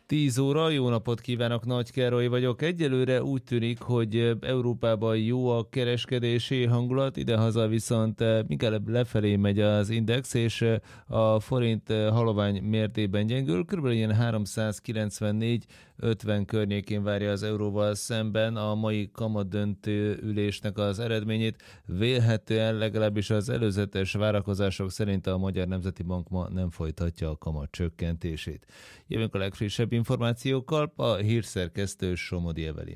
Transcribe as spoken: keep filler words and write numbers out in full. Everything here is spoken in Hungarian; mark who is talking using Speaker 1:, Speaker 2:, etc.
Speaker 1: tíz óra, jó napot kívánok, Nagy Károly vagyok. Egyelőre úgy tűnik, hogy Európában jó a kereskedési hangulat, idehaza viszont inkább lefelé megy az index, és a forint halovány mértében gyengül. Körülbelül ilyen háromszázkilencvennégy ötven környékén várja az euróval szemben a mai kamatdöntő ülésnek az eredményét. Vélhetően legalábbis az előzetes várakozások szerint a Magyar Nemzeti Bank ma nem folytatja a kamat csökkentését. Jövünk a legfrissebb információkkal, a hírszerkesztő Somodi Evelin.